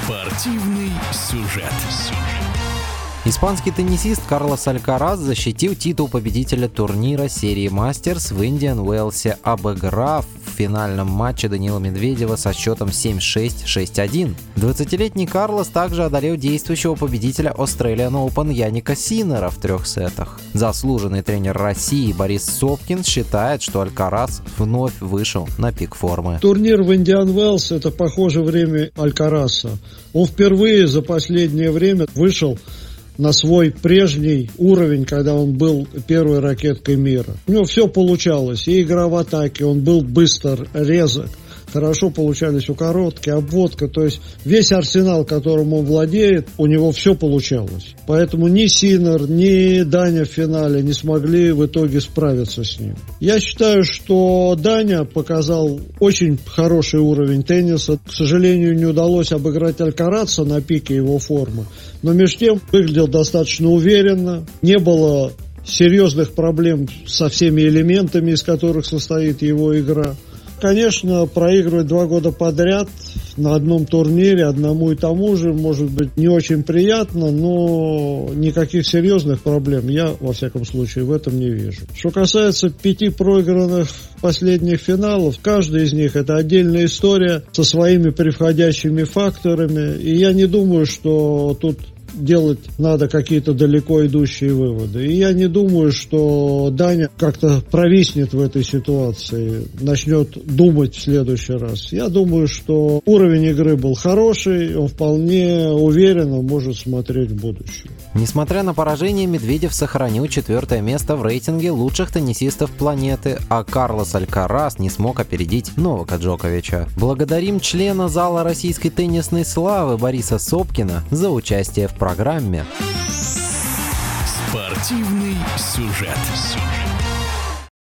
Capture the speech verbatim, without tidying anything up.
Спортивный сюжет. Испанский теннисист Карлос Алькарас защитил титул победителя турнира серии «Мастерс» в Индиан Уэльсе, обыграв в финальном матче Даниила Медведева со счетом семь шесть - шесть один. двадцатилетний Карлос также одолел действующего победителя Australian Open Яника Синнера в трех сетах. Заслуженный тренер России Борис Сопкин считает, что Алькарас вновь вышел на пик формы. Турнир в Индиан Уэльс – это, похоже, время Алькараса. Он впервые за последнее время вышел на свой прежний уровень, когда он был первой ракеткой мира. У него все получалось, и игра в атаке, он был быстр, резок, хорошо получались укоротки, обводка, то есть весь арсенал, которым он владеет, у него все получалось. Поэтому ни Синнер, ни Даня в финале не смогли в итоге справиться с ним. Я считаю, что Даня показал очень хороший уровень тенниса. К сожалению, не удалось обыграть Алькараца на пике его формы, но между тем выглядел достаточно уверенно, не было серьезных проблем со всеми элементами, из которых состоит его игра. Конечно, проигрывать два года подряд на одном турнире одному и тому же, может быть, не очень приятно, но никаких серьезных проблем я, во всяком случае, в этом не вижу. Что касается пяти проигранных последних финалов, каждый из них – это отдельная история со своими превходящими факторами, и я не думаю, что тут делать надо какие-то далеко идущие выводы. И я не думаю, что Даня как-то провиснет в этой ситуации, начнет думать в следующий раз. Я думаю, что уровень игры был хороший, он вполне уверенно может смотреть в будущее. Несмотря на поражение, Медведев сохранил четвертое место в рейтинге лучших теннисистов планеты, а Карлос Алькарас не смог опередить Новака Джоковича. Благодарим члена зала российской теннисной славы Бориса Сопкина за участие в программе. Спортивный сюжет.